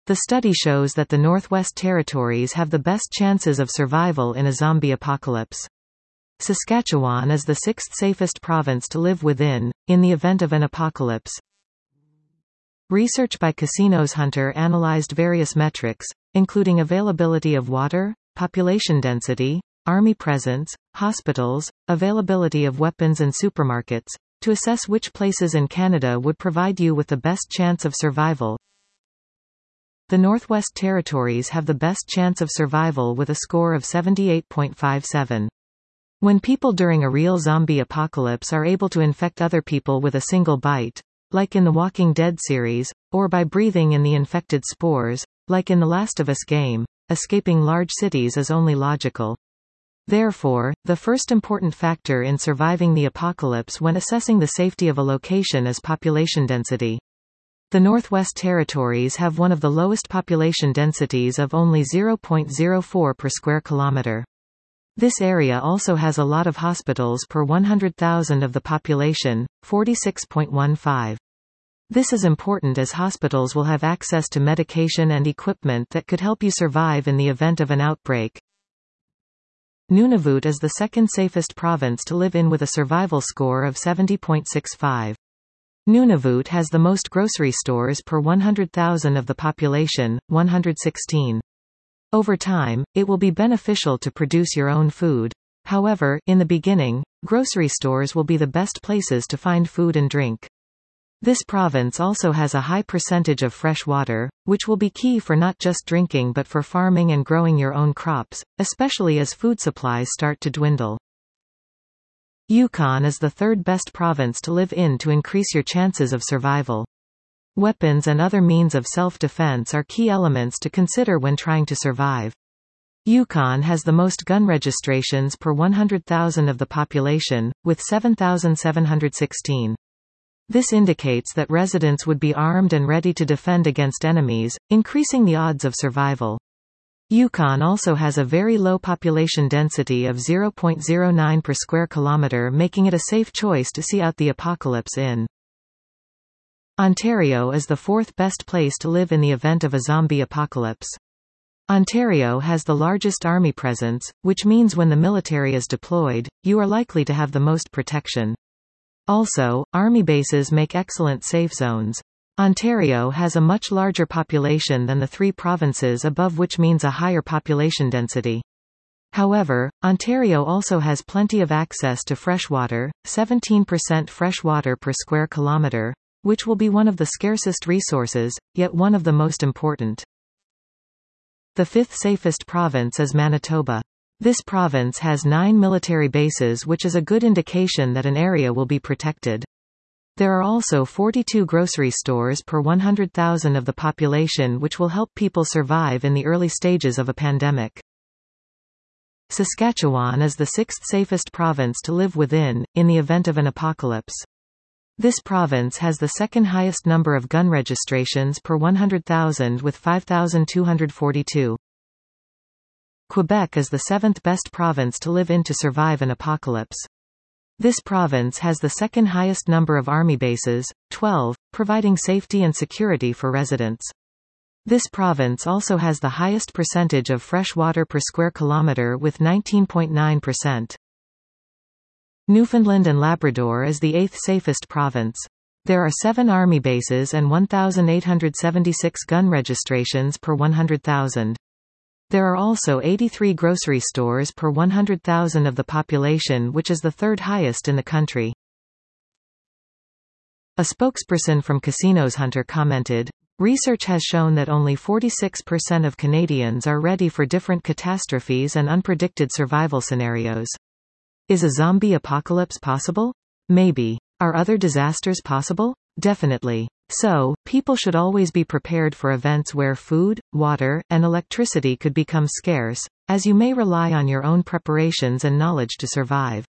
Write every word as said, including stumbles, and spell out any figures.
The study shows that the Northwest Territories have the best chances of survival in a zombie apocalypse. Saskatchewan is the sixth safest province to live within, in the event of an apocalypse. Research by Casinos Hunter analyzed various metrics, including availability of water, population density, army presence, hospitals, availability of weapons and supermarkets, to assess which places in Canada would provide you with the best chance of survival. The Northwest Territories have the best chance of survival with a score of seventy-eight point five seven. When people during a real zombie apocalypse are able to infect other people with a single bite, like in the Walking Dead series, or by breathing in the infected spores, like in the Last of Us game, escaping large cities is only logical. Therefore, the first important factor in surviving the apocalypse when assessing the safety of a location is population density. The Northwest Territories have one of the lowest population densities of only zero point zero four per square kilometre. This area also has a lot of hospitals per one hundred thousand of the population, forty-six point one five. This is important as hospitals will have access to medication and equipment that could help you survive in the event of an outbreak. Nunavut is the second safest province to live in with a survival score of seventy point six five. Nunavut has the most grocery stores per one hundred thousand of the population, one hundred sixteen. Over time, it will be beneficial to produce your own food. However, in the beginning, grocery stores will be the best places to find food and drink. This province also has a high percentage of fresh water, which will be key for not just drinking but for farming and growing your own crops, especially as food supplies start to dwindle. Yukon is the third best province to live in to increase your chances of survival. Weapons and other means of self-defense are key elements to consider when trying to survive. Yukon has the most gun registrations per one hundred thousand of the population, with seven thousand seven hundred sixteen. This indicates that residents would be armed and ready to defend against enemies, increasing the odds of survival. Yukon also has a very low population density of zero point zero nine per square kilometre, making it a safe choice to see out the apocalypse in. Ontario is the fourth best place to live in the event of a zombie apocalypse. Ontario has the largest army presence, which means when the military is deployed, you are likely to have the most protection. Also, army bases make excellent safe zones. Ontario has a much larger population than the three provinces above, which means a higher population density. However, Ontario also has plenty of access to fresh water, seventeen percent fresh water per square kilometre, which will be one of the scarcest resources, yet one of the most important. The fifth safest province is Manitoba. This province has nine military bases, which is a good indication that an area will be protected. There are also forty-two grocery stores per one hundred thousand of the population, which will help people survive in the early stages of a pandemic. Saskatchewan is the sixth safest province to live within, in the event of an apocalypse. This province has the second highest number of gun registrations per one hundred thousand with five thousand two hundred forty-two. Quebec is the seventh best province to live in to survive an apocalypse. This province has the second highest number of army bases, twelve, providing safety and security for residents. This province also has the highest percentage of fresh water per square kilometre with nineteen point nine percent. Newfoundland and Labrador is the eighth safest province. There are seven army bases and one thousand eight hundred seventy-six gun registrations per one hundred thousand. There are also eighty-three grocery stores per one hundred thousand of the population, which is the third highest in the country. A spokesperson from Casinos Hunter commented, "Research has shown that only forty-six percent of Canadians are ready for different catastrophes and unpredicted survival scenarios. Is a zombie apocalypse possible? Maybe. Are other disasters possible? Definitely. So, people should always be prepared for events where food, water, and electricity could become scarce, as you may rely on your own preparations and knowledge to survive."